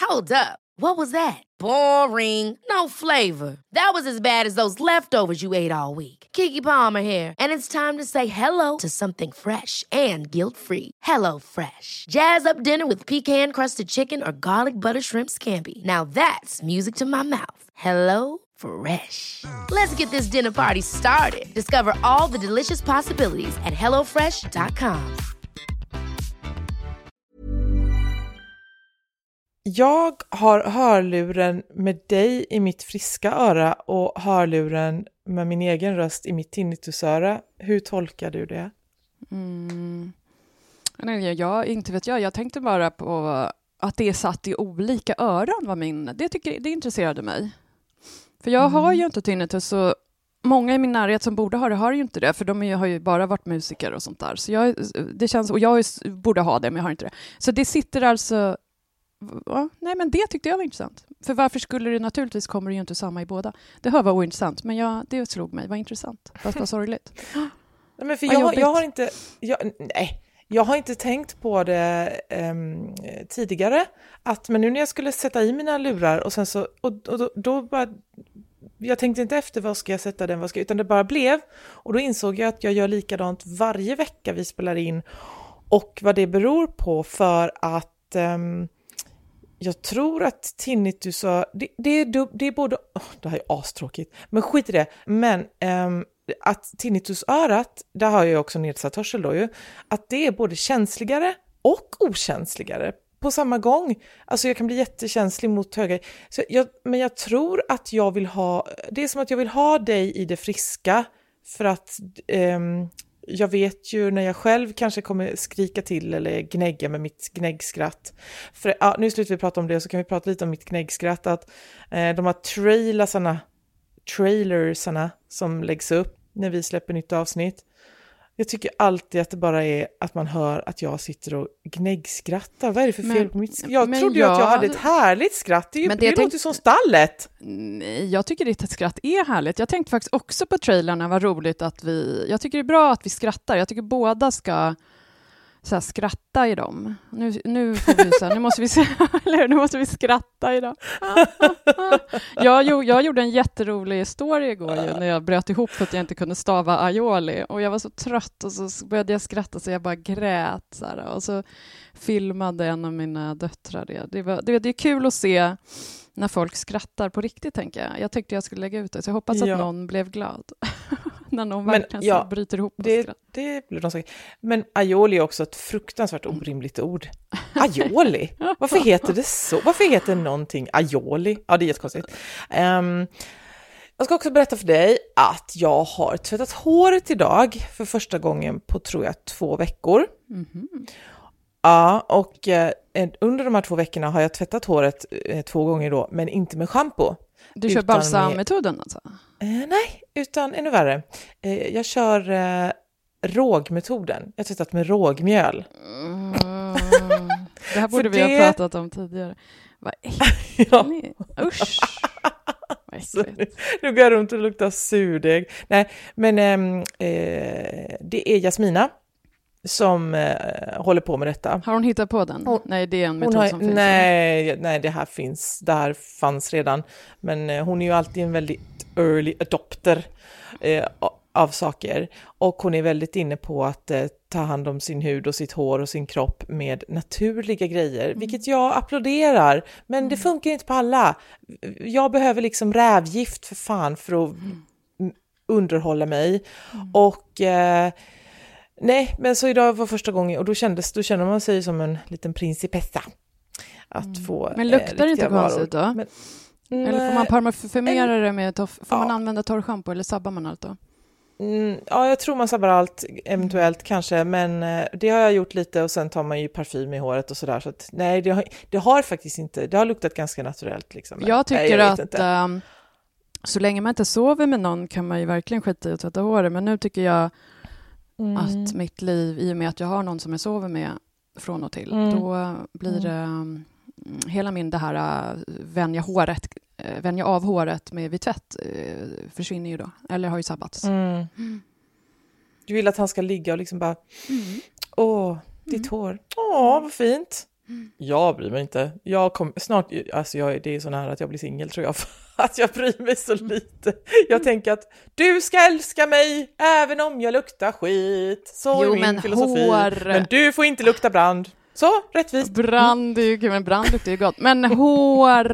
Hold up. What was that? Boring. No flavor. That was as bad as those leftovers you ate all week. Keke Palmer here, and it's time to say hello to something fresh and guilt-free. Hello Fresh. Jazz up dinner with pecan-crusted chicken or garlic butter shrimp scampi. Now that's music to my mouth. Hello Fresh. Let's get this dinner party started. Discover all the delicious possibilities at hellofresh.com. Jag har hörluren med dig i mitt friska öra och hörluren med min egen röst i mitt tinnitusöra. Hur tolkar du det? Nej, inte vet jag. Jag tänkte bara på att det är satt i olika öron. Det intresserade mig. För jag har ju inte tinnitus, så många i min närhet som borde ha det har ju inte det. För har ju bara varit musiker och sånt där. Så jag borde ha det, men jag har inte det. Så det sitter alltså... Ja, nej, men det tyckte jag var intressant. För varför skulle det, naturligtvis kommer det ju inte samma i båda. Det var ointressant, men det slog mig. Var intressant, fast var sorgligt. Nej, men för jag har inte tänkt på det tidigare. Men nu när jag skulle sätta i mina lurar och sen så då bara, jag tänkte inte efter vad ska jag sätta den, utan det bara blev. Och då insåg jag att jag gör likadant varje vecka vi spelar in. Och vad det beror på, för att jag tror att tinnitus, det är både, det här är astråkigt, men skit i det. Men att tinnitusörat, där har jag också nedsatt hörsel då ju, att det är både känsligare och okänsligare på samma gång. Alltså jag kan bli jättekänslig mot höga. Men jag tror att jag vill ha, det är som att jag vill ha dig i det friska, för att jag vet ju när jag själv kanske kommer skrika till eller gnägga med mitt gnäggskratt. För nu slutar vi prata om det, så kan vi prata lite om mitt gnäggskratt. Att de här trailersarna som läggs upp när vi släpper nytt avsnitt. Jag tycker alltid att det bara är att man hör att jag sitter och gnäggskrattar. Vad är det för fel på mitt skratt? Jag trodde ju att jag hade ett härligt skratt. Det låter ju som stallet. Nej, jag tycker ditt skratt är härligt. Jag tänkte faktiskt också på trailerna, vad roligt att jag tycker det är bra att vi skrattar. Jag tycker båda ska så här, skratta i dem. Nu får vi så här, nu måste vi skratta i dem. Jag gjorde en jätterolig story igår när jag bröt ihop för att jag inte kunde stava aioli, och jag var så trött och så började jag skratta så jag bara grät så här, och så filmade en av mina döttrar det är kul att se när folk skrattar på riktigt, tänker jag. Jag tyckte jag skulle lägga ut det, så jag hoppas att någon blev glad. När någon verkligen bryter ihop och skrattar. Det blir de sagt. Men aioli är också ett fruktansvärt orimligt ord. Aioli? Varför heter det så? Varför heter någonting aioli? Ja, det är jättekonstigt. Jag ska också berätta för dig att jag har tvättat håret idag för första gången på, tror jag, 2 veckor. Mm-hmm. Ja, och under de här 2 veckorna har jag tvättat håret 2 gånger då, men inte med shampoo. Du kör balsammetoden alltså? Nej, utan ännu värre. Jag kör rågmetoden. Jag har tvättat med rågmjöl. Det här borde vi ha pratat om tidigare. Vad äckligt. Ja. Usch. Nu går jag runt och luktar surdeg. Nej, men det är Jasmina som håller på med detta. Har hon hittat på den? Nej, det är en metod som finns. Nej, det här fanns redan. Men hon är ju alltid en väldigt early adopter av saker. Och hon är väldigt inne på att ta hand om sin hud och sitt hår och sin kropp med naturliga grejer. Vilket jag applåderar. Men det funkar inte på alla. Jag behöver liksom rävgift för fan för att underhålla mig. Och... nej, men så idag var första gången, och då känner man sig som en liten principessa att få. Men luktar det inte konstigt då? Eller får man parfymera det med får man använda torrschampo, eller sabbar man allt då? Ja, jag tror man sabbar allt eventuellt kanske, men det har jag gjort lite, och sen tar man ju parfym i håret och sådär, så att nej, det har faktiskt inte, det har luktat ganska naturellt liksom. Jag tycker att så länge man inte sover med någon kan man ju verkligen skita i att tvätta håret, men nu tycker jag att mitt liv, i och med att jag har någon som jag sover med från och till, då blir det hela min det här vänja av håret med vid tvätt försvinner ju då, eller har ju sabbats. Du vill att han ska ligga och liksom bara ditt hår, vad fint. Jag bryr mig inte. Jag kommer snart, alltså det är så nära att jag blir singel tror jag, för att jag bryr mig så lite. Jag tänker att du ska älska mig även om jag luktar skit. Så är min filosofi. Men du får inte lukta brand. Så, rättvist. Brand är ju kul, men brand luktar ju gott. Men hår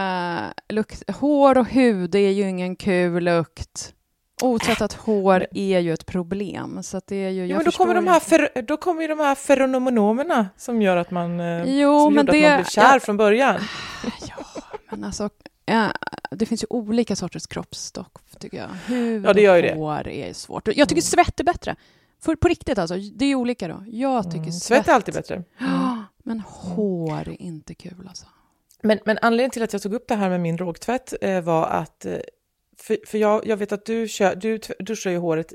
och hud är ju ingen kul lukt. Otvättat hår är ju ett problem. Så att det är ju, men då kommer de här feromonomerna som gör att man att man blir kär från början. Ja, men alltså det finns ju olika sorters kroppsstock tycker jag. Hud det gör ju och hår är svårt. Jag tycker svett är bättre. För på riktigt alltså, det är olika då. Jag tycker svett är alltid bättre. Men hår är inte kul alltså. Men anledningen till att jag tog upp det här med min rågtvätt var att för jag vet att du duschar ju håret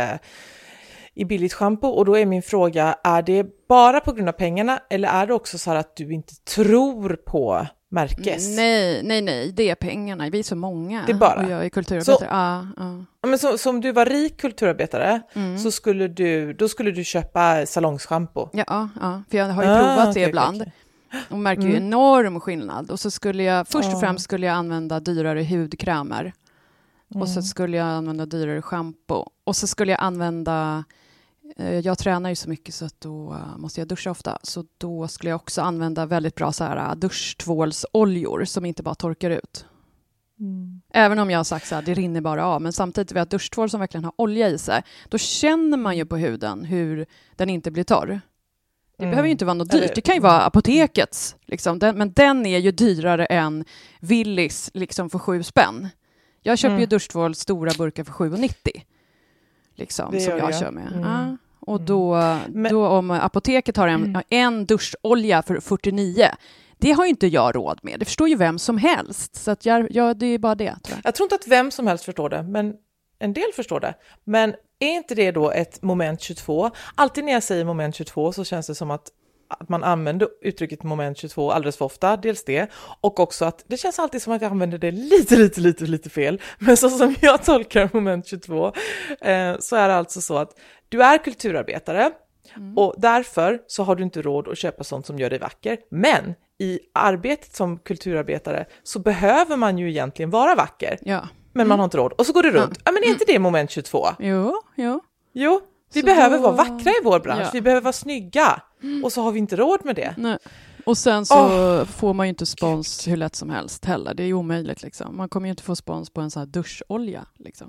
i billigt shampoo, och då är min fråga, är det bara på grund av pengarna eller är det också så här att du inte tror på märkes? Nej, det är pengarna. Vi är så många. Det är bara. Och jag är kulturarbetare. Men så om du var rik kulturarbetare så skulle du köpa salongshampoo. Ja, för jag har ju provat det ibland. Okay. Och märker ju enorm skillnad. Och så skulle jag, först och främst skulle jag använda dyrare hudkrämer. Och så skulle jag använda dyrare shampoo. Och så skulle jag använda, jag tränar ju så mycket så att då måste jag duscha ofta. Så då skulle jag också använda väldigt bra så här duschtvålsoljor som inte bara torkar ut. Även om jag har sagt så här, det rinner bara av. Men samtidigt vid att duschtvål som verkligen har olja i sig, då känner man ju på huden hur den inte blir torr. Det behöver ju inte vara något dyrt. Det kan ju vara apotekets. Liksom. Men den är ju dyrare än Willys liksom, för 7 spänn. Jag köper ju duschtvål stora burkar för 7,90. Liksom, som jag kör med. Och då om apoteket har en duscholja för 49, det har ju inte jag råd med. Det förstår ju vem som helst. Så att det är bara det. Tror jag tror inte att vem som helst förstår det, men en del förstår det. Men är inte det då ett moment 22? Alltid när jag säger moment 22 så känns det som att man använder uttrycket moment 22 alldeles för ofta, dels det, och också att det känns alltid som att jag använder det lite fel, men så som jag tolkar moment 22 så är det alltså så att du är kulturarbetare och därför så har du inte råd att köpa sånt som gör dig vacker, men i arbetet som kulturarbetare så behöver man ju egentligen vara vacker, men man har inte råd, och så går det runt. Men är inte det moment 22? Jo. Vi så behöver vara vackra i vår bransch. Vi behöver vara snygga. Och så har vi inte råd med det. Nej. Och sen så får man ju inte spons hur lätt som helst heller. Det är omöjligt liksom. Man kommer ju inte få spons på en sån här duscholja liksom.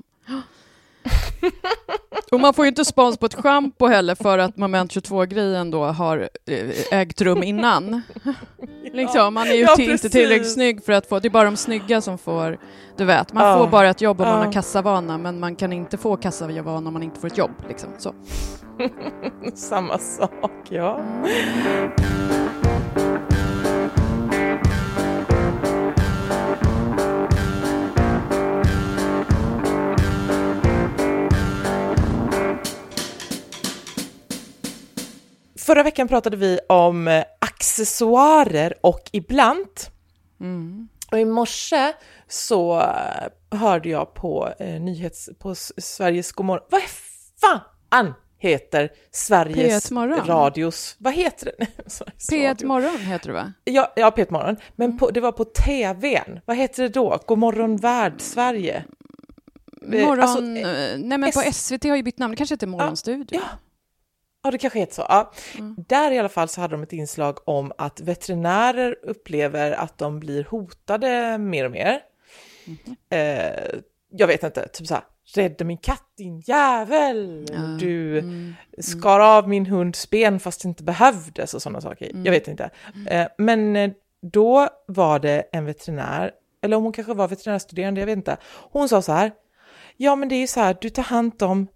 Och man får ju inte spons på ett shampoo heller för att moment 22-grejen då har ägt rum innan. Liksom, man är ju inte tillräckligt snygg för att få, det är bara de snygga som får, du vet, man får bara ett jobb om man har kassavana, men man kan inte få kassavana om man inte får ett jobb liksom, så. Samma sak, ja. Förra veckan pratade vi om accessoarer och ibland. Och i morse så hörde jag på på Sveriges Godmorgon. Vad fan heter Sveriges radios? Vad heter det? P1 Morgon heter det, va? Ja, P1 Morgon. Men det var på tvn. Vad heter det då? Godmorgon Värld Sverige. På SVT har ju bytt namn. Det kanske heter Morgonstudio. Ja, det kanske heter så. Ja. Där i alla fall så hade de ett inslag om att veterinärer upplever att de blir hotade mer och mer. Jag vet inte, typ så här, rädda min katt, din jävel! Du skar av min hunds ben fast det inte behövdes och sådana saker. Jag vet inte. Men då var det en veterinär, eller om hon kanske var veterinärstuderande, jag vet inte. Hon sa så här, ja men det är ju så här, du tar hand om.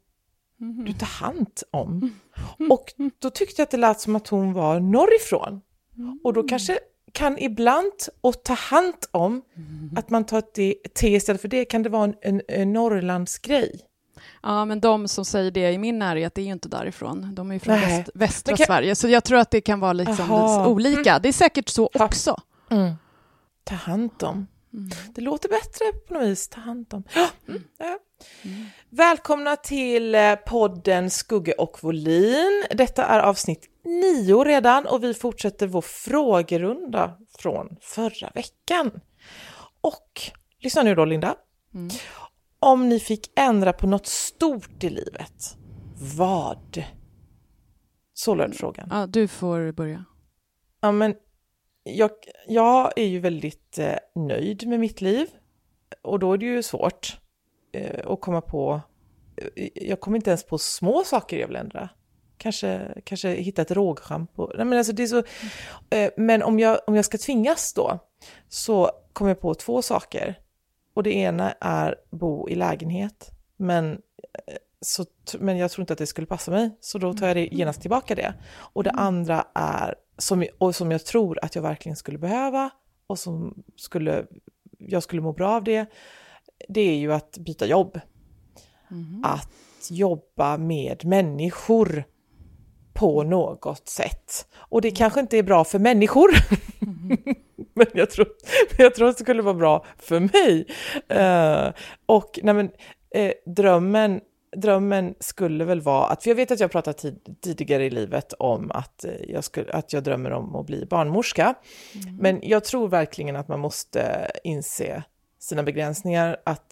Och då tyckte jag att det lät som att hon var norrifrån. Och då kanske kan ibland och ta hand om att man tar ett te istället för det, kan det vara en Norrlandsgrej. Ja, men de som säger det i min närhet, det är ju inte därifrån. De är ju från västra Sverige. Så jag tror att det kan vara liksom olika. Det är säkert så också. Ta hand om. Det låter bättre på något vis. Ta hand om. Välkomna till podden Skugge och Volin. Detta är avsnitt 9 redan och vi fortsätter vår frågerunda från förra veckan. Och lyssna nu då, Linda. Om ni fick ändra på något stort i livet, vad? Så löd frågan. Ja, du får börja. Ja, men jag är ju väldigt nöjd med mitt liv. Och då är det ju svårt att komma på. Jag kommer inte ens på små saker jag vill ändra. Kanske hitta ett rågschampo. Nej, men alltså det är så. Men om jag ska tvingas då, så kommer jag på 2 saker. Och det ena är bo i lägenhet. Men jag tror inte att det skulle passa mig. Så då tar jag det genast tillbaka det. Och det andra är, som jag tror att jag verkligen skulle behöva. Och som jag skulle må bra av det. Det är ju att byta jobb. Att jobba med människor på något sätt. Och det kanske inte är bra för människor. Men jag tror att det skulle vara bra för mig. Drömmen skulle väl vara att, för jag vet att jag pratat tidigare i livet om att jag drömmer om att bli barnmorska. Men jag tror verkligen att man måste inse sina begränsningar, att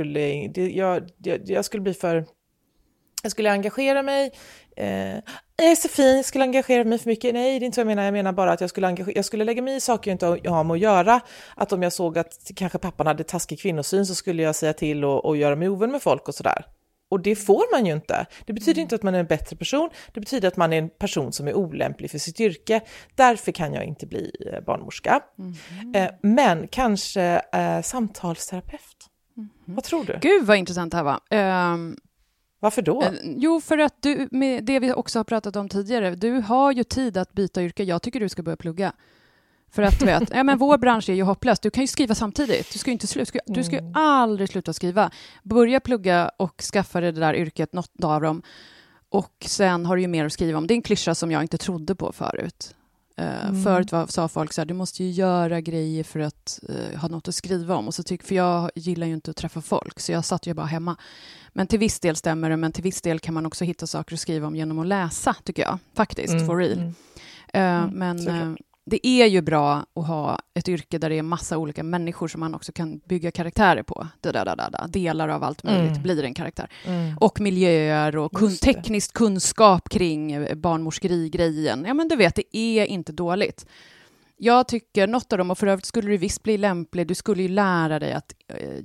jag skulle engagera mig. Jag är så fin, jag skulle engagera mig för mycket. Nej, det är inte så jag menar. Jag menar bara att jag skulle lägga mig i saker jag inte har med att göra. Att om jag såg att kanske pappan hade taskig kvinnosyn, så skulle jag säga till och göra mig ovän med folk och sådär. Och det får man ju inte. Det betyder inte att man är en bättre person. Det betyder att man är en person som är olämplig för sitt yrke. Därför kan jag inte bli barnmorska. Men kanske samtalsterapeut. Vad tror du? Gud vad intressant det här var. Varför då? Jo, för att du, med det vi också har pratat om tidigare, du har ju tid att byta yrke. Jag tycker du ska börja plugga. För att du vet, men vår bransch är ju hopplös. Du kan ju skriva samtidigt. Du ska ju aldrig sluta skriva. Börja plugga och skaffa det där yrket, något av dem. Och sen har du ju mer att skriva om. Det är en klyscha som jag inte trodde på förut. Förut sa folk så här, du måste ju göra grejer för att ha något att skriva om. Och så för jag gillar ju inte att träffa folk, så jag satt ju bara hemma. Men till viss del stämmer det, men till viss del kan man också hitta saker att skriva om genom att läsa, tycker jag. Faktiskt, for real. Men det är ju bra att ha ett yrke där det är massa olika människor som man också kan bygga karaktärer på. Delar av allt möjligt blir en karaktär. Och miljöer och teknisk kunskap kring barnmorskeri-grejen. Ja, men du vet, det är inte dåligt. Jag tycker något av dem, och för övrigt skulle du visst bli lämplig, du skulle ju lära dig att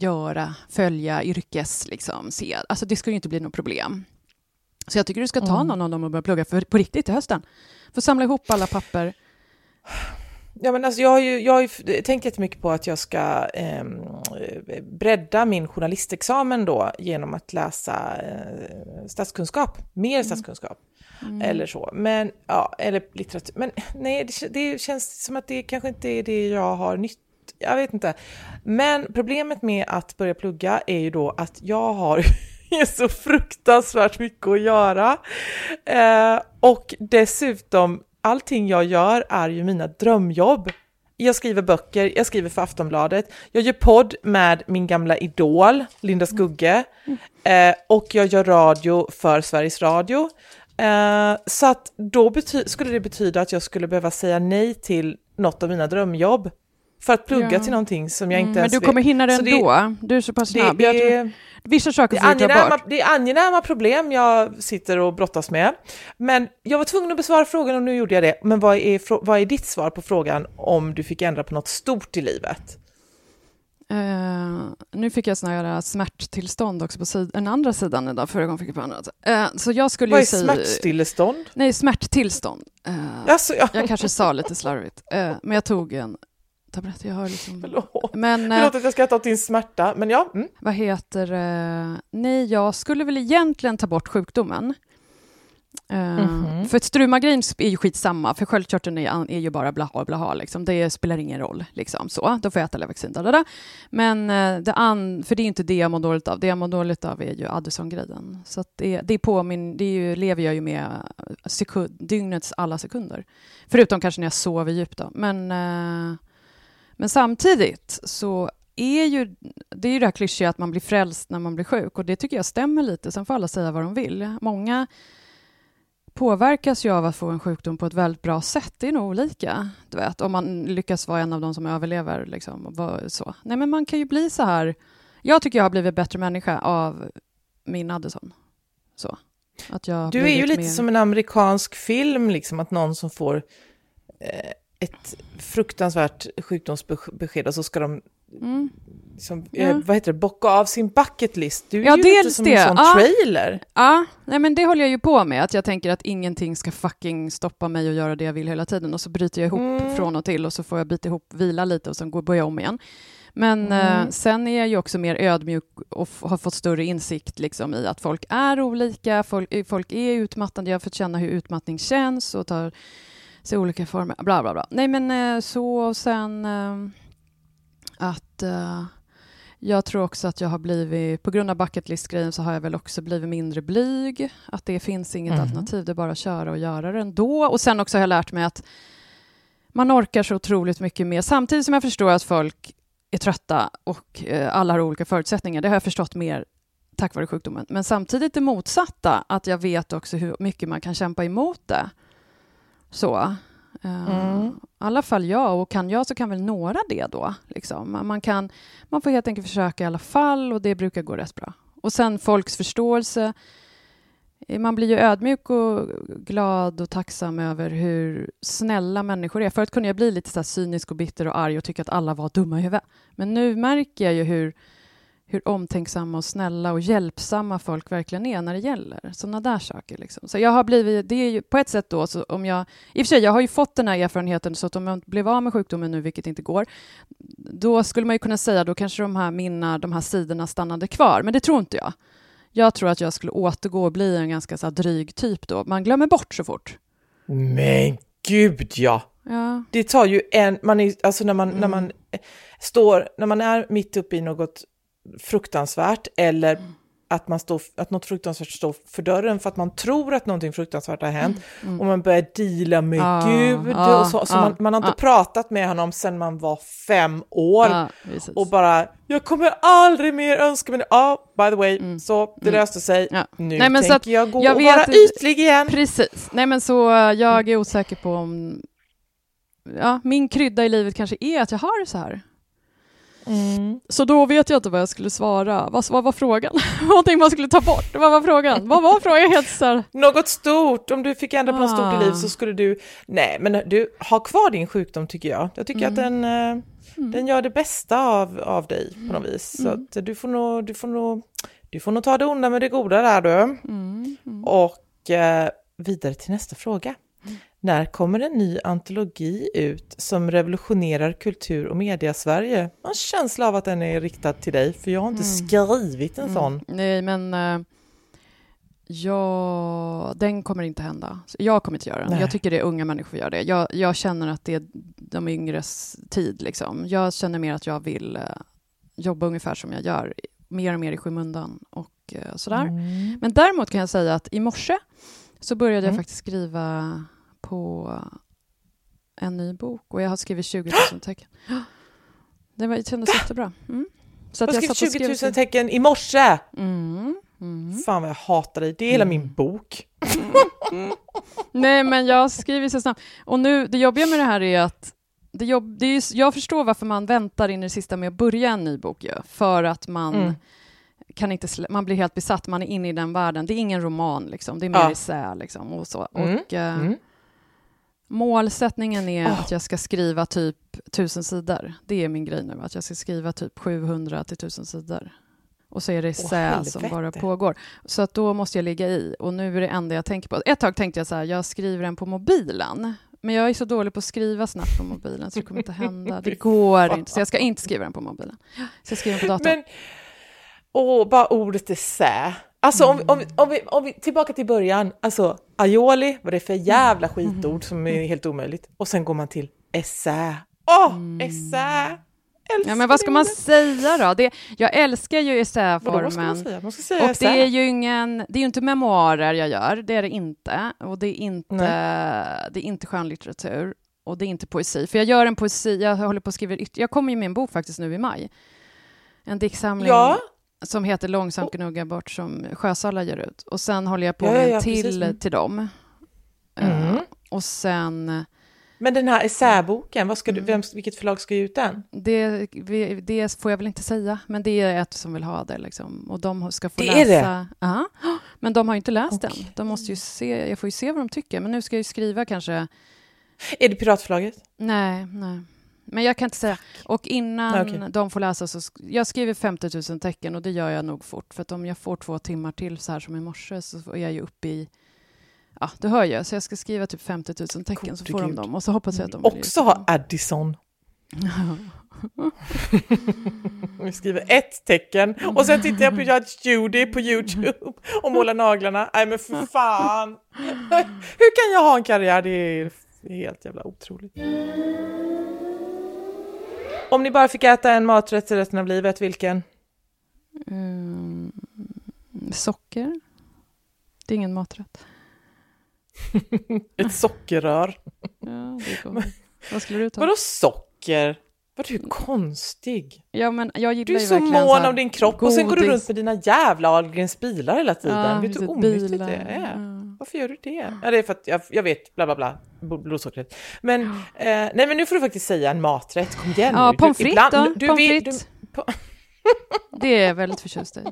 följa yrkes, liksom, alltså det skulle ju inte bli något problem. Så jag tycker du ska ta någon av dem och börja plugga på riktigt i hösten. För samla ihop alla papper. Ja, men alltså jag har ju tänkt jättemycket på att jag ska bredda min journalistexamen då genom att läsa statskunskap, mer statskunskap eller så. Men ja, eller litteratur. Men nej, det känns som att det kanske inte är det jag har nytt. Jag vet inte. Men problemet med att börja plugga är ju då att jag har så fruktansvärt mycket att göra. Och dessutom allting jag gör är ju mina drömjobb. Jag skriver böcker, jag skriver för Aftonbladet. Jag gör podd med min gamla idol, Linda Skugge. Och jag gör radio för Sveriges Radio. Så att då skulle det betyda att jag skulle behöva säga nej till något av mina drömjobb. För att plugga till någonting som jag inte ens vet. Men du kommer hinna det ändå. Du är så pass snabb. Vissa saker får du ta bort. Det är angenäma problem jag sitter och brottas med. Men jag var tvungen att besvara frågan och nu gjorde jag det. Men vad är ditt svar på frågan om du fick ändra på något stort i livet? Nu fick jag såna här smärttillstånd också på den andra sidan idag. Förra gången fick jag på andra. Så jag skulle vad ju är smärtstillestånd? Nej, smärttillstånd. Alltså, ja. Jag kanske sa lite slarvigt. Men jag tog en tablett. Jag har liksom... Förlåt att jag ska ta din smärta. Men ja. Vad heter... nej, jag skulle väl egentligen ta bort sjukdomen. För ett strumagrin är ju skitsamma, för sköldkörteln är ju bara blaha liksom. Det spelar ingen roll liksom. Så, då får jag äta vaccin. Men för det är inte det jag mår dåligt av. Det jag mår dåligt av är ju Addison-grejen. Så att lever jag ju med dygnets alla sekunder. Förutom kanske när jag sover djupt då. Men samtidigt så det är ju det här klyschiga att man blir frälst när man blir sjuk. Och det tycker jag stämmer lite. Sen får alla säga vad de vill. Många påverkas ju av att få en sjukdom på ett väldigt bra sätt. Det är nog olika, du vet. Om man lyckas vara en av de som överlever. Liksom, så. Nej, men man kan ju bli så här. Jag tycker jag har blivit bättre människa av min Addison. Så. Att jag du är ju lite som en amerikansk film, liksom, att någon som får ett fruktansvärt sjukdomsbesked och så ska de vad heter det, bocka av sin bucket list. Du är ju lite som en sån trailer. Ja, nej, men det håller jag ju på med. Att jag tänker att ingenting ska fucking stoppa mig och göra det jag vill hela tiden. Och så bryter jag ihop från och till och så får jag bita ihop, vila lite och sen börja om igen. Men sen är jag ju också mer ödmjuk och har fått större insikt liksom, i att folk är olika. Folk är utmattande. Jag har fått känna hur utmattning känns och tar sig olika former. Bla, bla, bla. Nej, men så och sen att jag tror också att jag har blivit, på grund av bucketlist-grejen så har jag väl också blivit mindre blyg. Att det finns inget alternativ, det är bara att köra och göra det ändå. Och sen också har jag lärt mig att man orkar så otroligt mycket mer. Samtidigt som jag förstår att folk är trötta och alla har olika förutsättningar. Det har jag förstått mer tack vare sjukdomen. Men samtidigt det motsatta, att jag vet också hur mycket man kan kämpa emot det. Så. I alla fall jag, och kan jag så kan väl några det då. Liksom. Man får helt enkelt försöka i alla fall och det brukar gå rätt bra. Och sen folks förståelse. Man blir ju ödmjuk och glad och tacksam över hur snälla människor är. Förut kunde jag bli lite så här cynisk och bitter och arg och tycka att alla var dumma i huvudet. Men nu märker jag ju hur omtänksamma och snälla och hjälpsamma folk verkligen är när det gäller sådana där saker. Liksom. Så jag har blivit, det är ju på ett sätt då, så om jag, i och för sig jag har ju fått den här erfarenheten så att om jag blev av med sjukdomen nu, vilket inte går, då skulle man ju kunna säga då kanske de här sidorna stannade kvar. Men det tror inte jag. Jag tror att jag skulle återgå och bli en ganska så här dryg typ då. Man glömmer bort så fort. Men gud, ja. Det tar ju alltså när man är mitt uppe i något fruktansvärt eller att något fruktansvärt står för dörren för att man tror att någonting fruktansvärt har hänt och man börjar deala med Gud och så man har inte pratat med honom sedan man var 5 år och bara, jag kommer aldrig mer önska mig by the way, så det löste sig nu. Nej, men tänker så jag gå och vara ytlig igen. Precis, nej men så jag är osäker på om min krydda i livet kanske är att jag har det så här. Så då vet jag inte vad jag skulle svara. Vad var frågan? Någonting man skulle ta bort. Vad var frågan? Vad var frågan? Helt så här. Något stort. Om du fick ändra på något stort i liv så skulle du... Nej, men du har kvar din sjukdom tycker jag. Jag tycker att den gör det bästa av dig på något vis. Så att du får nog ta det onda med det goda där du. Och vidare till nästa fråga. När kommer en ny antologi ut som revolutionerar kultur- och media-Sverige? Jag har en känsla av att den är riktad till dig, för jag har inte skrivit en sån. Nej, men den kommer inte hända. Jag kommer inte göra den. Nej. Jag tycker det är unga människor gör det. Jag känner att det är de yngres tid. Liksom. Jag känner mer att jag vill jobba ungefär som jag gör. Mer och mer i skymundan och sådär. Men däremot kan jag säga att i morse så började jag faktiskt skriva på en ny bok och jag har skrivit 20 000 tecken. Det kändes jättebra. Så att jag skrev 20 000 tecken i morse. Fan vad jag hatar dig. Det är hela min bok. Nej, men jag skriver så snabbt. Och nu, det jobbiga med det här är att jag förstår varför man väntar in i det sista med att börja en ny bok. För att man kan inte man blir helt besatt. Man är inne i den världen. Det är ingen roman liksom. Det är mer essä liksom. Och så. Och målsättningen är att jag ska skriva typ 1000 sidor. Det är min grej nu. Att jag ska skriva typ 700 till 1000 sidor. Och så är det essä som bara pågår. Så att då måste jag ligga i. Och nu är det enda jag tänker på. Ett tag tänkte jag så här, jag skriver den på mobilen. Men jag är så dålig på att skriva snabbt på mobilen så det kommer inte hända. Det går inte. Så jag ska inte skriva den på mobilen. Så jag skriver den på datorn. Men, bara ordet essä. Alltså om vi tillbaka till början. Alltså aioli, vad det är för jävla skitord som är helt omöjligt. Och sen går man till essä. Essä. Ja, men vad ska man säga då? Jag älskar ju essäformen. Man ska säga och det är ju det är ju inte memoarer jag gör, det är det inte. Och det är inte skönlitteratur och det är inte poesi. För jag gör en poesi, jag håller på att skriva, jag kommer ju med en bok faktiskt nu i maj. En diktsamling som heter Långsamt gnugga bort som Sjösala ger ut. Och sen håller jag på med en till dem. Och sen... Men den här essäboken, vilket förlag ska ge ut den? Det får jag väl inte säga, men det är ett som vill ha det. Liksom. Och de ska få läsa. Är det? Men de har inte läst den. De måste ju se, jag får ju se vad de tycker. Men nu ska jag ju skriva kanske... Är det Piratförlaget? Nej. Men jag kan inte säga. Och innan de får läsa så... Jag skriver 50 000 tecken och det gör jag nog fort. För att om jag får 2 timmar till så här som i morse så är jag ju uppe i... Ja, det hör jag. Så jag ska skriva typ 50 000 tecken så får de dem. Och så hoppas jag att de också har Addison. Vi skriver 1 tecken. Och sen tittar jag på Judge Judy på YouTube och målar naglarna. Nej men för fan. Hur kan jag ha en karriär? Det är helt jävla otroligt. Om ni bara fick äta en maträtt resten av livet, vilken? Socker. Det är ingen maträtt. Ett sockerrör. Ja, det är gott. Vad skulle du ta? Vadå socker? Vad är du konstig? Ja, men jag gillar du är så mån om din kropp godis. Och sen går du runt med dina jävla Ahlgrens bilar hela tiden. Ja, vet du hur onyttigt det är? Ja. Varför gör du det? Ja, det är för att jag vet, bla bla bla, blodsockret. Men, nej men nu får du faktiskt säga en maträtt. Kom igen nu. Ja, pommes frites då. Pommes frites. Det är väldigt förtjust i.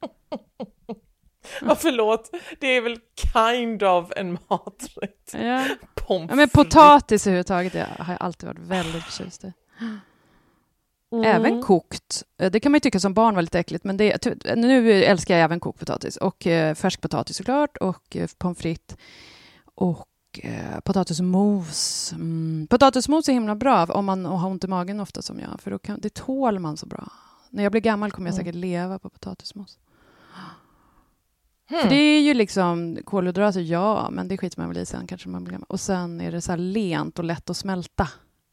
Ja, förlåt. Det är väl kind of en maträtt. Ja. Men potatis överhuvudtaget har jag alltid varit väldigt förtjust i. Även kokt. Det kan man ju tycka som barn var lite äckligt. Men nu älskar jag även kokt potatis. Och färsk potatis såklart. Och pommes frites. Och potatismos. Potatismos är himla bra om man har ont i magen ofta som jag. För det tål man så bra. När jag blir gammal kommer jag säkert leva på potatismos. För det är ju liksom kolhydrater, ja, men det skiter man väl i sen kanske man blir gammal. Och sen är det så här lent och lätt att smälta.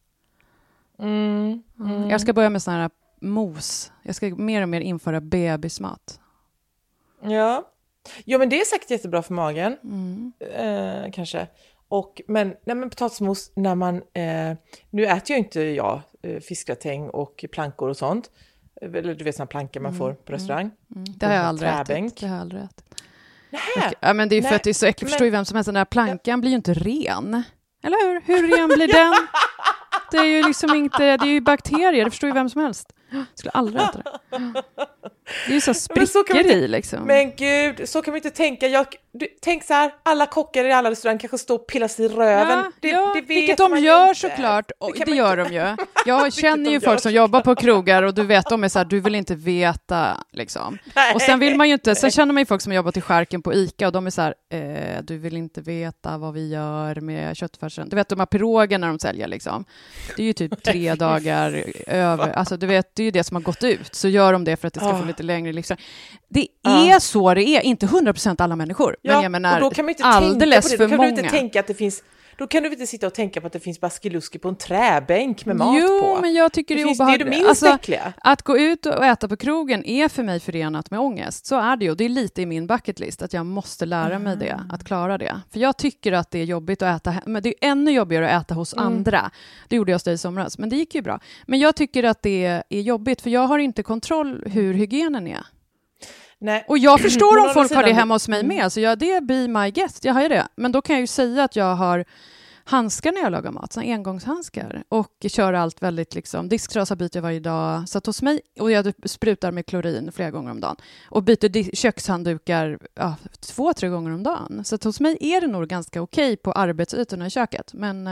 Jag ska börja med sån här mos. Jag ska mer och mer införa bebismat. Ja, men det är säkert jättebra för magen. Kanske. Men potatismos när man... nu äter ju inte jag fiskgratäng och plankor och sånt. Eller du vet såna plankor man får på restaurang. Det har jag aldrig ätit. Ja, men det är ju för att det är så äckligt. Förstår ju vem som helst. Den där plankan blir ju inte ren. Eller hur? Hur ren blir den? Det är ju liksom inte... Det är ju bakterier. Det förstår ju vem som helst. Jag skulle aldrig äta det. Det är ju så sprickor i liksom. Men gud, så kan man inte tänka. Tänk så här, alla kockar i alla restauranger kanske står och pillar sig i röven. Det vet vilket de gör såklart. Det gör de ju. Jag känner ju folk som jobbar på krogar och du vet, de är så här, du vill inte veta liksom. Och sen vill man ju inte, sen känner man ju folk som jobbar till skärken på ICA och de är så här, du vill inte veta vad vi gör med köttfärsen. Du vet, de här pirogerna de säljer liksom. Det är ju typ 3 dagar över, alltså du vet, det är ju det som har gått ut. Så gör de det för att det ska få lite längre livslängd. Det är så det är, inte 100% alla människor. Men jag menar, och då kan man inte alldeles tänka på det. För många. Du inte tänka att det finns, då kan du inte sitta och tänka på att det finns baskiluski på en träbänk med mat på. Jo, men jag tycker det är obehagligt. Det är det minst äckliga. Att gå ut och äta på krogen är för mig förenat med ångest. Så är det ju. Det är lite i min bucketlist att jag måste lära mig det, att klara det. För jag tycker att det är jobbigt att äta, men det är ännu jobbigare att äta hos andra. Det gjorde jag hos dig i somras, men det gick ju bra. Men jag tycker att det är jobbigt, för jag har inte kontroll hur hygienen är. Nej. Och jag förstår om folk har det hemma hos mig med. Så det är be my guest, jag har ju det. Men då kan jag ju säga att jag har handskar när jag lagar mat, såna engångshandskar. Och kör allt väldigt liksom, disktrasa byter jag varje dag. Så att hos mig, och jag sprutar med klorin flera gånger om dagen. Och byter kökshanddukar 2-3 gånger om dagen. Så att hos mig är det nog ganska okej på arbetsytorna i köket. Men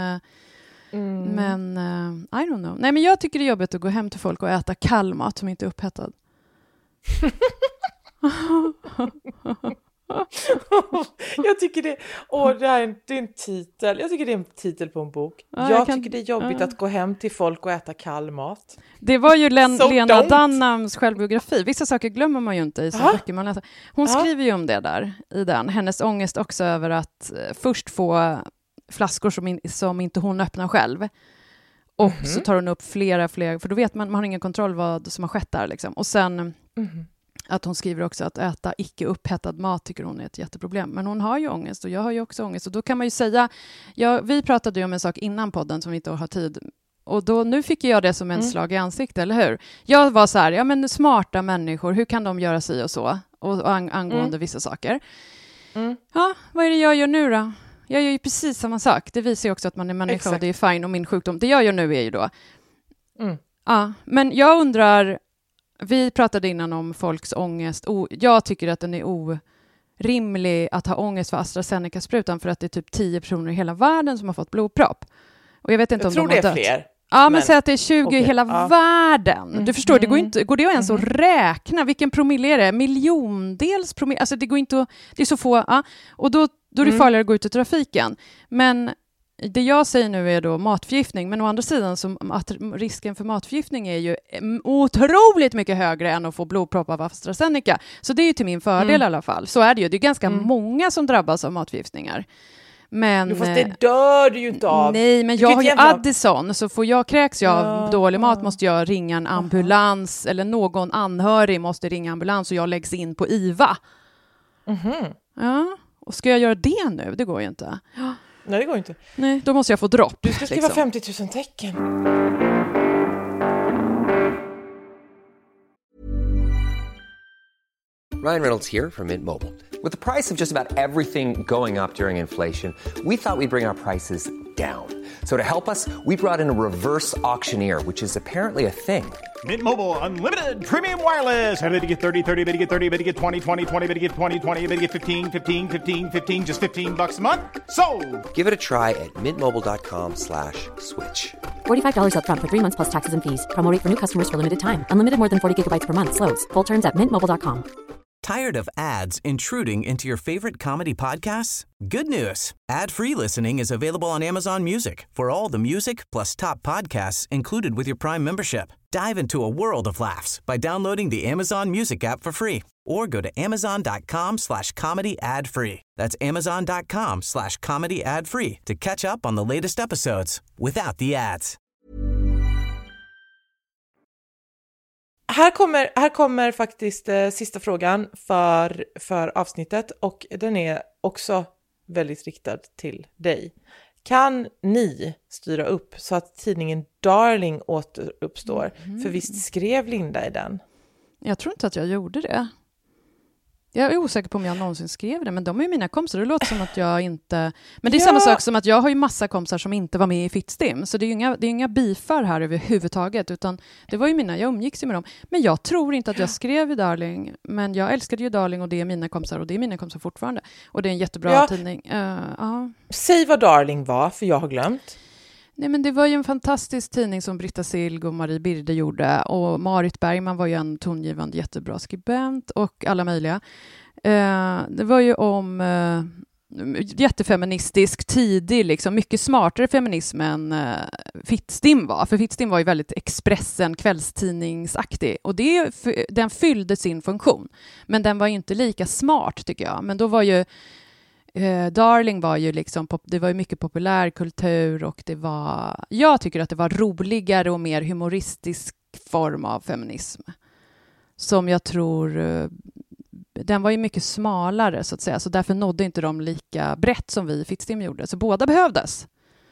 I don't know. Nej, men jag tycker det är jobbigt att gå hem till folk och äta kall mat som inte är upphettad. Jag tycker det är en titel. Jag tycker det är en titel på en bok. Jag tycker det är jobbigt att gå hem till folk och äta kall mat. Det var ju Lena Dunhams självbiografi. Vissa saker glömmer man ju inte i så böcker man läser. Hon skriver ju om det där i den. Hennes ångest också över att först få flaskor som inte hon öppnar själv. Och så tar hon upp flera, för då vet man har ingen kontroll vad som har skett där liksom. Och sen att hon skriver också att äta icke upphettad mat tycker hon är ett jätteproblem. Men hon har ju ångest och jag har ju också ångest. Och då kan man ju säga, vi pratade ju om en sak innan podden som vi inte har tid Och då, nu fick jag det som en slag i ansiktet, eller hur? Jag var så här, ja men smarta människor, hur kan de göra sig och så? Och angående vissa saker. Ja, vad är det jag gör nu då? Jag gör ju precis samma sak. Det visar ju också att man är människa. Exakt. Och det är fine. Och min sjukdom, det jag gör nu är ju då... Ja, men jag undrar... Vi pratade innan om folks ångest. Jag tycker att den är orimlig att ha ångest för AstraZeneca-sprutan för att det är typ 10 personer i hela världen som har fått blodpropp. Och jag vet inte om de har dött. Jag tror det är fler. Ja, men säg att det är 20 i hela världen. Du förstår, det går det ens att räkna? Vilken promille är det? Miljondels promille? Alltså det går inte att... Det är så få... Ja. Och då är det farligare att gå ut i trafiken. Men det jag säger nu är då matförgiftning. Men å andra sidan så att risken för matförgiftning är ju otroligt mycket högre än att få blodpropp av AstraZeneca. Så det är ju till min fördel i alla fall. Så är det ju. Det är ganska många som drabbas av matförgiftningar. Men, fast det dör du ju inte av. Nej, men jag har ju Addison, så kräks jag av dålig mat måste jag ringa en ambulans eller någon anhörig måste ringa ambulans och jag läggs in på IVA. Ja, och ska jag göra det nu? Det går ju inte. Nej, det går inte. Nej, då måste jag få dropp. Du ska skriva 50 000 tecken. Ryan Reynolds here from Mint Mobile. With the price of just about everything going up during inflation, we thought we'd bring our prices down. So to help us, we brought in a reverse auctioneer, which is apparently a thing. Mint Mobile Unlimited Premium Wireless. How to get 30, 30, bit to get 30, bit to get 20, 20, 20, bit to get 20, 20, bit to get 15, 15, 15, 15, just $15 a month? Sold! Give it a try at mintmobile.com/switch. $45 up front for 3 months plus taxes and fees. Promo rate for new customers for limited time. Unlimited more than 40 gigabytes per month. Slows full terms at mintmobile.com. Tired of ads intruding into your favorite comedy podcasts? Good news. Ad-free listening is available on Amazon Music for all the music plus top podcasts included with your Prime membership. Dive into a world of laughs by downloading the Amazon Music app for free or go to amazon.com/comedy ad-free. That's amazon.com/comedy ad-free to catch up on the latest episodes without the ads. Här kommer faktiskt sista frågan för avsnittet och den är också väldigt riktad till dig. Kan ni styra upp så att tidningen Darling återuppstår? För visst skrev Linda i den? Jag tror inte att jag gjorde det. Jag är osäker på om jag någonsin skrev det, men de är ju mina kompisar. Det låter som att jag inte... Men det är samma sak som att jag har ju massa kompisar som inte var med i Fittstim. Så det är inga bifar här överhuvudtaget, utan det var ju jag umgicks ju med dem. Men jag tror inte att jag skrev i Darling, men jag älskade ju Darling och det är mina kompisar och det är mina kompisar fortfarande. Och det är en jättebra tidning. Säg vad Darling var, för jag har glömt. Nej, men det var ju en fantastisk tidning som Britta Silg och Marie Birde gjorde. Och Marit Bergman var ju en tongivande jättebra skribent och alla möjliga. Det var ju om jättefeministisk, tidig, liksom, mycket smartare feminism än Fittstim var. För Fittstim var ju väldigt Expressen, kvällstidningsaktig. Och den fyllde sin funktion. Men den var ju inte lika smart, tycker jag. Men då var ju Darling var ju liksom, det var ju mycket populärkultur och jag tycker att det var roligare och mer humoristisk form av feminism. Som jag tror, den var ju mycket smalare så att säga, så därför nådde inte de lika brett som vi i Fittstim gjorde. Så båda behövdes.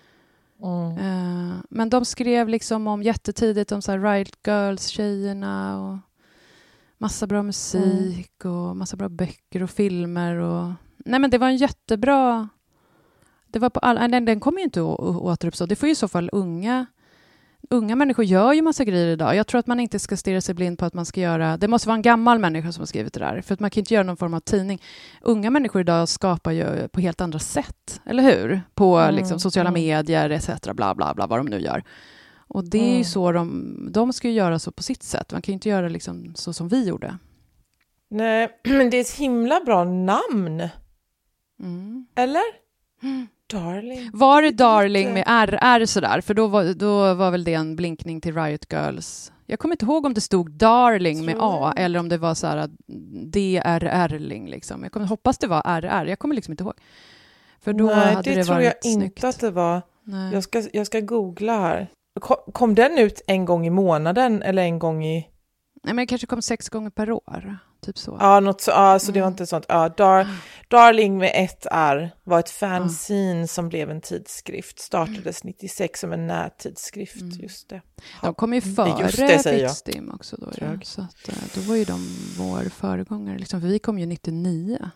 Men de skrev liksom om jättetidigt om så här Riot Girls, tjejerna och massa bra musik och massa bra böcker och filmer och nej, men det var en jättebra... Det var på den kommer ju inte att återuppstå. Det får ju i så fall unga människor gör ju massa grejer idag. Jag tror att man inte ska stirra sig blind på att man ska göra... Det måste vara en gammal människa som har skrivit det där. För att man kan inte göra någon form av tidning. Unga människor idag skapar ju på helt andra sätt. Eller hur? På liksom, sociala medier, etc. Bla, bla, bla, vad de nu gör. Och det är ju så de ska ju göra så på sitt sätt. Man kan ju inte göra liksom så som vi gjorde. Nej, men det är ett himla bra namn. Eller? Darling. Var det Darling med RR sådär? För då var väl det en blinkning till Riot Girls. Jag kommer inte ihåg om det stod Darling med A eller om det var så här DRR-ling liksom. Jag hoppas det var RR. Jag kommer liksom inte ihåg. För då hade det tror jag inte snyggt. Att det var. Nej. Jag ska googla här. Kom den ut en gång i månaden eller en gång i... Nej, men det kanske kom 6 gånger per år, typ så. Ja, något så, så det var inte sånt. Ja, Darling med ett R var ett fanzine som blev en tidskrift. Startades 96 som en närtidskrift, just det. De kom ju före Fixstim också då. Ja. Så att, då var ju de vår föregångare. Liksom, för vi kom ju 99.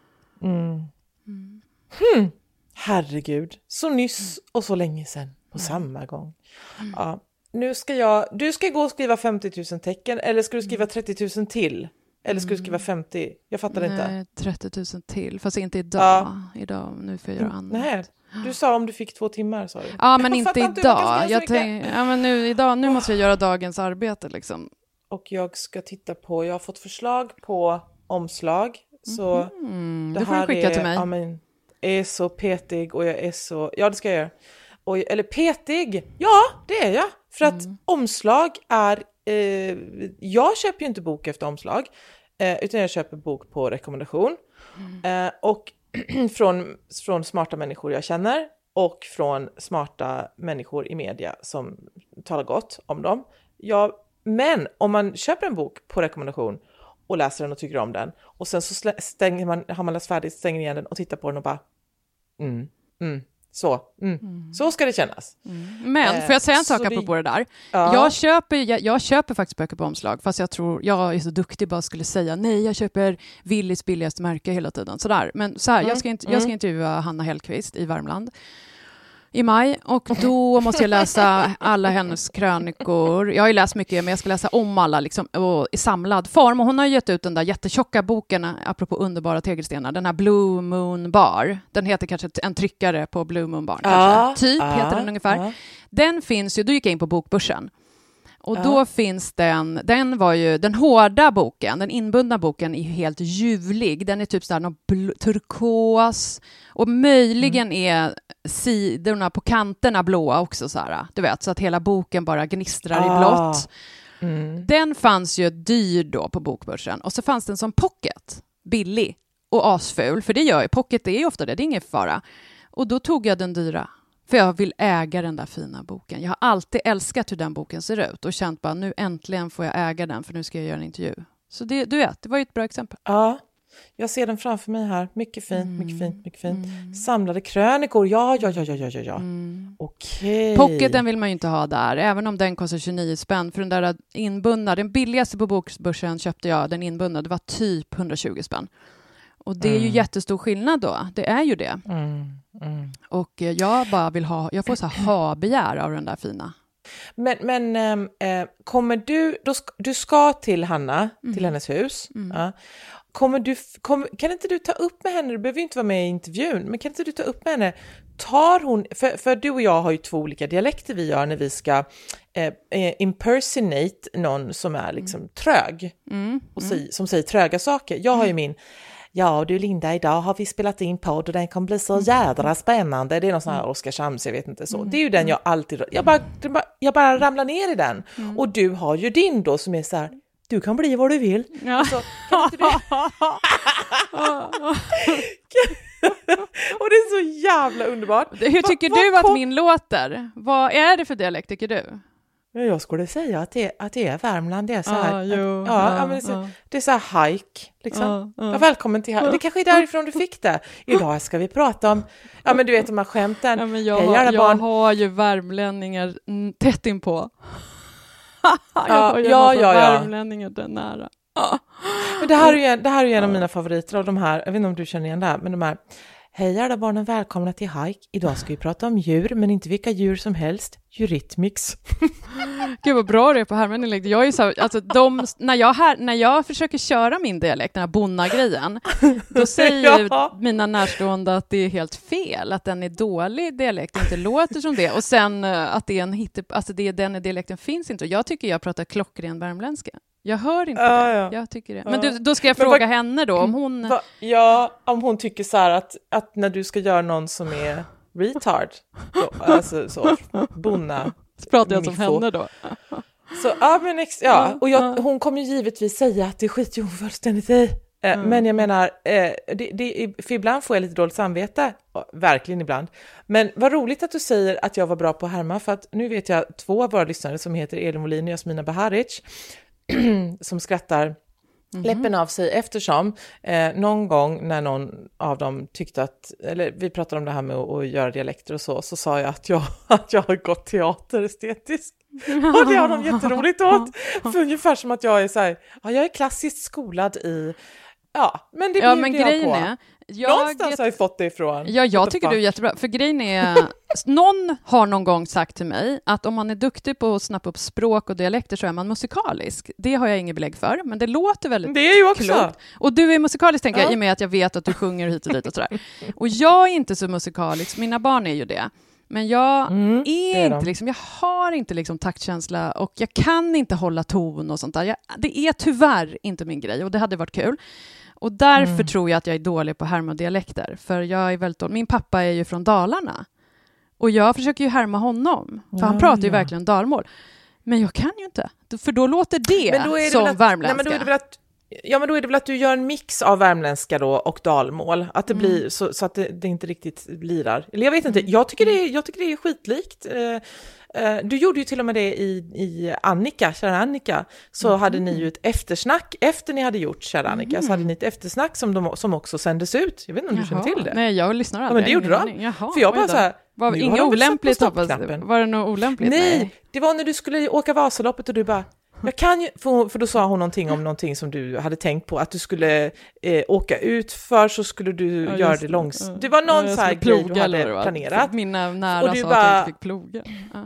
Herregud, så nyss och så länge sedan på samma gång. Ja. Nu du ska gå och skriva 50 000 tecken, eller ska du skriva 30 000 till? Eller ska du skriva 50? Jag fattar inte. Nej, 30 000 till, fast inte idag. Nu får jag göra annat. Nej, du sa om du fick 2 timmar, sa du. Ja, men inte idag. Nu måste jag göra dagens arbete liksom. Och jag ska titta på, jag har fått förslag på omslag. Så det får du skicka till mig. Ja, men, är så petig och jag är så... Ja, det ska jag göra. Eller petig, ja det är jag. För att omslag är... jag köper ju inte bok efter omslag. Utan jag köper bok på rekommendation. Och från smarta människor jag känner. Och från smarta människor i media som talar gott om dem. Men om man köper en bok på rekommendation och läser den och tycker om den. Och sen så har man läst färdigt, stänger igen den och tittar på den och bara... Så ska det kännas. Men får jag säga en sak apropå det där? Ja. Jag köper faktiskt böcker på omslag, fast jag tror jag är så duktig bara skulle säga nej, jag köper Willys billigaste märke hela tiden. Sådär. Men så här, jag ska intervjua Hanna Hellqvist i Värmland i maj, och då måste jag läsa alla hennes krönikor. Jag har ju läst mycket, men jag ska läsa om alla liksom, i samlad form. Och hon har gett ut den där jättetjocka boken, apropå underbara tegelstenar, den här Blue Moon Bar. Den heter kanske en tryckare på Blue Moon Bar. Heter den ungefär. Den finns ju, då gick jag in på Bokbörsen. Och då finns den var ju den hårda boken, den inbundna boken är ju helt ljuvlig. Den är typ sådär någon turkos, och möjligen är sidorna på kanterna blåa också såhär, du vet, så att hela boken bara gnistrar i blått. Den fanns ju dyr då på Bokbörsen, och så fanns den som pocket, billig och asful, för det gör ju, pocket är ju ofta det är ingen fara. Och då tog jag den dyra. För jag vill äga den där fina boken. Jag har alltid älskat hur den boken ser ut. Och känt bara, nu äntligen får jag äga den. För nu ska jag göra en intervju. Så det, du vet, det var ju ett bra exempel. Ja, jag ser den framför mig här. Mycket fint, mycket fint. Samlade krönikor, ja. Okej. Pocketen vill man ju inte ha där. Även om den kostar 29 spänn. För den där inbundna, den billigaste på Bokbörsen köpte jag, den inbundna. Det var typ 120 spänn. Och det är ju jättestor skillnad då. Det är ju det. Och jag bara vill ha... Jag får så här ha-begär av den där fina. Men kommer du ska till Hanna, till hennes hus. Ja. Kan inte du ta upp med henne, du behöver ju inte vara med i intervjun, men kan inte du ta upp med henne, tar hon, för du och jag har ju 2 olika dialekter vi gör när vi ska impersonate någon som är liksom trög och som säger tröga saker. Jag har ju min... Ja du Linda, idag har vi spelat in podd och den kommer bli så jädra spännande. Det är någon sån här Oskarshamns, jag vet inte så. Det är ju den jag alltid... Jag bara ramlar ner i den. Och du har ju din då som är så här... Du kan bli vad du vill. Ja. Så, kan inte du... Och det är så jävla underbart. Hur tycker du att min låter? Vad är det för dialekt tycker du? Jag skulle säga att det är Värmland, det är så här. Det är så här hike liksom. Ja, välkommen till här. Det kanske är därifrån du fick det. Idag ska vi prata om men du vet de här skämten. Ja, men jag har ju värmlänningar tätt inpå. Värmlänningar där nära. Men det här är ju en av mina favoriter av de här. Jag vet inte om du känner igen det här, men de här: hej alla barnen, välkomna till Hike. Idag ska vi prata om djur, men inte vilka djur som helst. Eurythmics. Gud vad bra det är på härmen. Jag är så här, alltså när jag försöker köra min dialekt, den här bonna-grejen, då säger mina närstående att det är helt fel, att den är dålig dialekt, inte låter som det. Och sen att det är den dialekten finns inte. Och jag tycker jag pratar klockren värmländska. Jag hör inte det. Jag tycker det. Men då ska jag fråga henne då om hon... om hon tycker så här att när du ska göra någon som är retard, då, alltså så, bonna... Så pratar jag som henne då. Så, och hon kommer ju givetvis säga att det skiter hon fullständigt i. Men jag menar, för ibland får jag lite dåligt samvete. Verkligen ibland. Men vad roligt att du säger att jag var bra på att härma, för att nu vet jag 2 av våra lyssnare som heter Elin Molin och Jasmina Baharic som skrattar läppen av sig eftersom någon gång när någon av dem tyckte att, eller vi pratade om det här med att göra dialekter och så sa jag att jag har gått teater estetiskt. Och det har de jätteroligt åt. För ungefär som att jag är så här, jag är klassiskt skolad i, men det blir grejen på. Är, någonstans har jag fått det ifrån. Ja, jag tycker du är jättebra. För grejen är, någon har någon gång sagt till mig att om man är duktig på att snappa upp språk och dialekter så är man musikalisk. Det har jag inget belägg för, men det låter väldigt det är ju också klokt. Och du är musikalisk, tänker jag, i och med att jag vet att du sjunger hit och dit och sådär. Och jag är inte så musikalisk, mina barn är ju det. Men jag är inte liksom, jag har inte liksom taktkänsla och jag kan inte hålla ton och sånt där. Det är tyvärr inte min grej och det hade varit kul. Och därför tror jag att jag är dålig på härma dialekter. För jag är väldigt dålig. Min pappa är ju från Dalarna. Och jag försöker ju härma honom. För han pratar ju verkligen dalmål. Men jag kan ju inte. För då låter det som värmländska. Men då är det väl att du gör en mix av värmländska då och dalmål. Att det blir så att det inte riktigt lirar. Eller jag vet inte. Jag tycker det är skitlikt. Du gjorde ju till och med det i Annika, kära Annika. Så hade ni ju ett eftersnack efter ni hade gjort kära Annika. Så hade ni ett eftersnack som också sändes ut. Jag vet inte om du känner till det. Nej, jag lyssnar aldrig. Men det gjorde du. För jag bara så här. Var det inget olämpligt? Var det något olämpligt? Nej, det var när du skulle åka Vasaloppet och du bara... Jag kan ju, för då sa hon någonting om någonting som du hade tänkt på, att du skulle åka ut för så skulle du göra det långsamt. Det var någon så här grej du hade planerat. Mina nära och du sa bara, att jag inte fick ploga.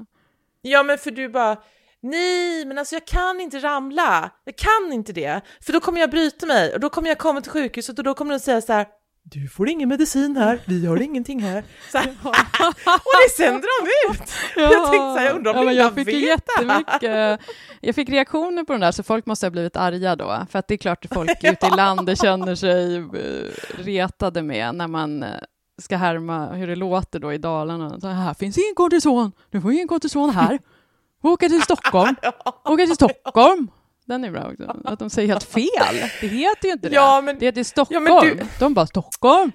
Ja, men för du bara, nej, men alltså jag kan inte ramla. Jag kan inte det. För då kommer jag bryta mig och då kommer jag komma till sjukhuset och då kommer de säga så här: du får ingen medicin här, vi har ingenting här. Så här. Och det sänder de ut. Jag tänkte så här, jag undrar om jag fick jättemycket. Jag fick reaktioner på den där, så folk måste ha blivit arga då. För att det är klart att folk ute i landet känner sig retade med när man ska härma hur det låter då i Dalarna. Så här finns ingen kortison, du får ingen kortison här. Åka till Stockholm. Åka till Stockholm. Den är bra också. Att de säger helt fel. Det heter ju inte det. Ja, men, det heter Stockholm. Ja, men de bara Stockholm.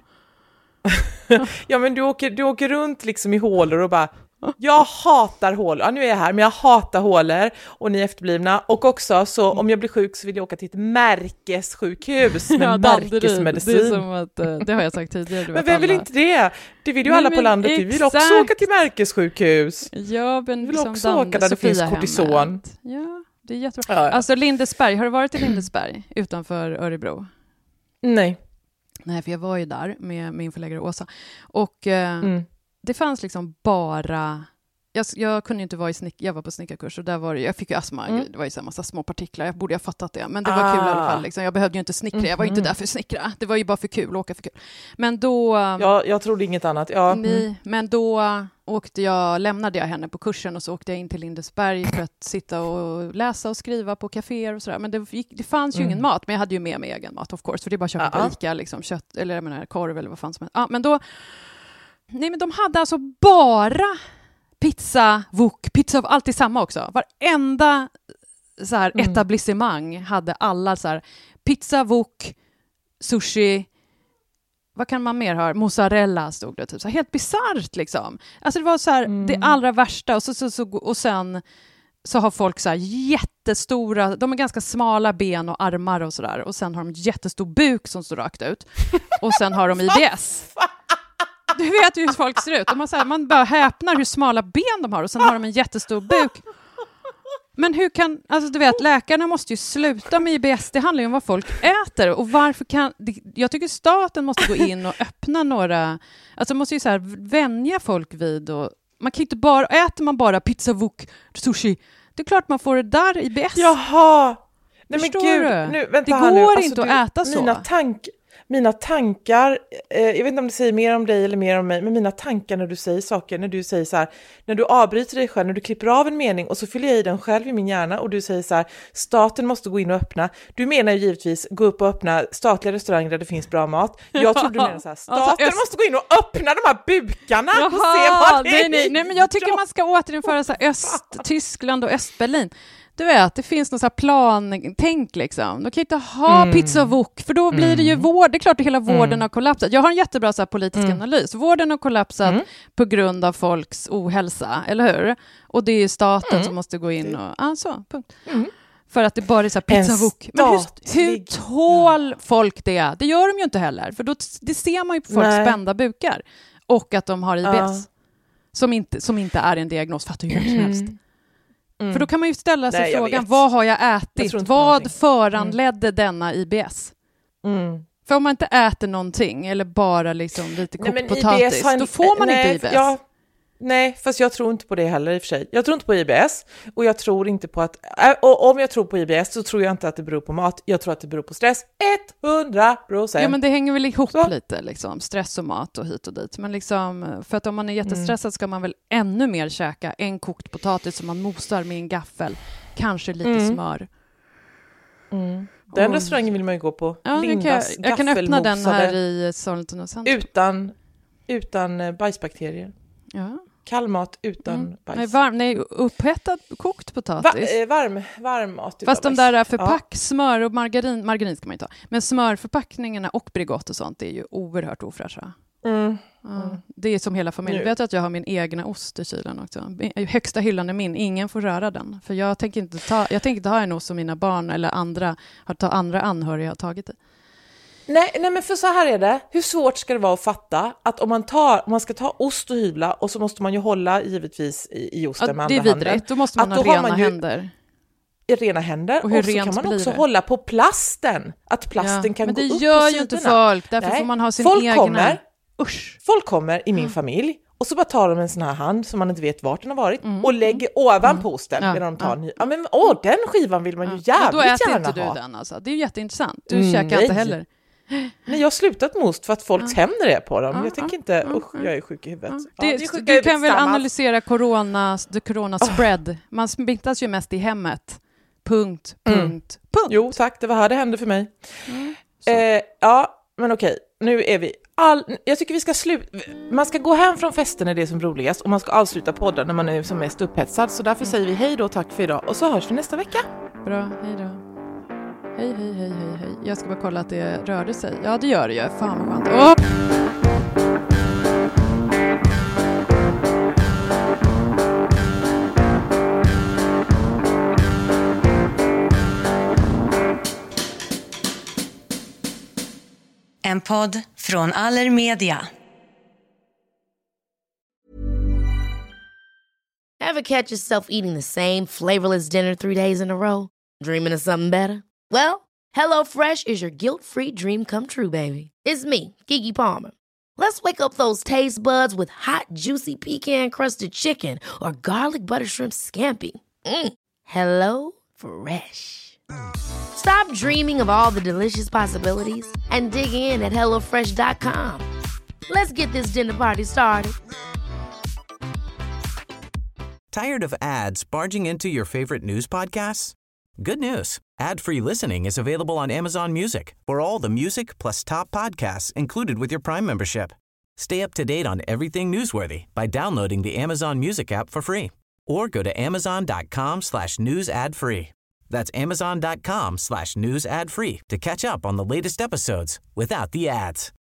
Ja, men du åker runt liksom i hålor och bara, jag hatar hålor. Ja, nu är jag här, men jag hatar hålor och ni är efterblivna. Och också så om jag blir sjuk så vill jag åka till ett märkessjukhus med märkesmedicin. Det är som att, det har jag sagt tidigare. Men vem vill inte det? Det vill ju alla på landet. Vi vill också åka till märkessjukhus. Ja, men vi vill också åka där det finns kortison. Ja. Det är jättebra. Ja. Alltså Lindesberg, har du varit i Lindesberg utanför Örebro? Nej, för jag var ju där med min förläggare Åsa. Och det fanns liksom bara... Jag kunde ju inte vara jag var på snickarkurs och där var jag fick ju astma. Det var ju så en massa små partiklar. Jag borde ha fattat det. Men det var kul i alla fall. Liksom. Jag behövde ju inte snickra. Jag var inte där för att snickra. Det var ju bara för kul, åka för kul. Men då... jag trodde inget annat. Ja. Nej, men då lämnade jag henne på kursen och så åkte jag in till Lindesberg för att sitta och läsa och skriva på kaféer och sådär. Men det fanns ju ingen mat. Men jag hade ju med mig egen mat, of course. För det är bara att köpa på Ica, liksom, kött, eller jag menar, korv eller vad fan som helst. Ja, men då... Nej, men de hade alltså bara... pizza, alltid samma också. Varenda så här etablissemang hade alla så här pizza, wok, sushi. Vad kan man mer ha? Mozzarella stod det typ så här, helt bizarrt liksom. Alltså det var så här det allra värsta och sen så har folk så här jättestora, de har ganska smala ben och armar och så där, och sen har de jättestor buk som står rakt ut. Och sen har de IBS. Du vet ju hur folk ser ut. Man bara häpnar hur smala ben de har. Och sen har de en jättestor buk. Men hur kan... Alltså du vet, läkarna måste ju sluta med IBS. Det handlar ju om vad folk äter. Och varför kan... Jag tycker staten måste gå in och öppna några... Alltså måste ju så här vänja folk vid. Och, man kan inte bara... Äter man bara pizza, wok, sushi. Det är klart man får det där IBS. Jaha! Nej, förstår men gud, nu, vänta det här går nu. inte att äta så. Mina tankar, jag vet inte om det säger mer om dig eller mer om mig, men mina tankar när du säger saker, när du säger så här, när du avbryter dig själv, när du klipper av en mening och så fyller jag i den själv i min hjärna och du säger så här, staten måste gå in och öppna. Du menar ju givetvis gå upp och öppna statliga restauranger där det finns bra mat. Jag trodde du menade så här, staten måste gå in och öppna de här bukarna och se vad det är. Nej, men jag tycker man ska återinföra så här Östtyskland och Östberlin. Du vet, det finns någon så här plantänk liksom. De kan inte ha pizza och wok, för då blir det ju vård. Det är klart att hela vården har kollapsat. Jag har en jättebra så här politisk analys. Vården har kollapsat på grund av folks ohälsa, eller hur? Och det är staten som måste gå in och... så, punkt. För att det bara är så här pizzavok. Men hur tål folk det? Det gör de ju inte heller. För då, det ser man ju på folks spända bukar. Och att de har IBS. Som inte är en diagnos. Fattar ju hur helst. För då kan man ju ställa sig frågan, vad har jag ätit? Vad föranledde denna IBS? För om man inte äter någonting eller bara liksom lite kokt potatis, då får man inte IBS. Nej, fast jag tror inte på det heller i och för sig. Jag tror inte på IBS och jag tror inte på att... Och om jag tror på IBS så tror jag inte att det beror på mat. Jag tror att det beror på stress. 100%. Ja, men det hänger väl ihop lite, liksom. Stress och mat och hit och dit. Men liksom, för att om man är jättestressad ska man väl ännu mer käka en kokt potatis som man mosar med en gaffel. Kanske lite smör. Den restaurangen vill man ju gå på. Ja, jag kan öppna den här i Sollentuna centrum. Utan bajsbakterier. Ja. Kall mat utan bajs. Upphettad kokt potatis. Varm mat. Fast de där smör och margarin ska man ju ta. Men smörförpackningarna och Bregott och sånt är ju oerhört ofräscha. Det är som hela familjen. Vet att jag har min egna ost i kylen också. Högsta hyllan är min. Ingen får röra den. För jag tänker inte ha en ost som mina barn eller andra anhöriga har tagit i. Nej, men för så här är det. Hur svårt ska det vara att fatta att om man ska ta ost och hyvla och så måste man ju hålla givetvis i osten med andra handen. Det är vidrigt, då måste man ha rena händer. Rena händer och så kan man också hålla på plasten. Att plasten kan gå upp på sidorna. Men det gör ju inte folk, därför får man ha sin egna. Folk kommer i min familj och så bara tar de en sån här hand som man inte vet vart den har varit och lägger ovanpå osten medan de tar ny. Ja, men den skivan vill man ju jävligt gärna ha. Då äter inte du den alltså. Det är ju jätteintressant. Du käkar inte heller. Nej, jag har slutat med ost för att folks händer är på dem. Jag tänker inte, jag är sjuk i huvudet. Du kan väl analysera corona spread. Man smittas ju mest i hemmet. Punkt. Jo, tack. Det var här det hände för mig. Men okej. Nu är vi jag tycker vi ska man ska gå hem från festen när det är som roligast och man ska avsluta podden när man är som mest upphetsad. Så därför säger vi hej då, tack för idag och så hörs vi nästa vecka. Bra, hej då. Hej. Jag ska bara kolla att det rörde sig. Ja, det gör det ju. Fan vad skönt. En podd från Allermedia. Ever catch yourself eating the same flavorless dinner 3 days in a row? Dreaming of something better? Well, HelloFresh is your guilt-free dream come true, baby. It's me, Keke Palmer. Let's wake up those taste buds with hot, juicy pecan-crusted chicken or garlic butter shrimp scampi. Hello Fresh. Stop dreaming of all the delicious possibilities and dig in at HelloFresh.com. Let's get this dinner party started. Tired of ads barging into your favorite news podcasts? Good news. Ad-free listening is available on Amazon Music for all the music plus top podcasts included with your Prime membership. Stay up to date on everything newsworthy by downloading the Amazon Music app for free or go to amazon.com/news ad free. That's amazon.com/news ad free to catch up on the latest episodes without the ads.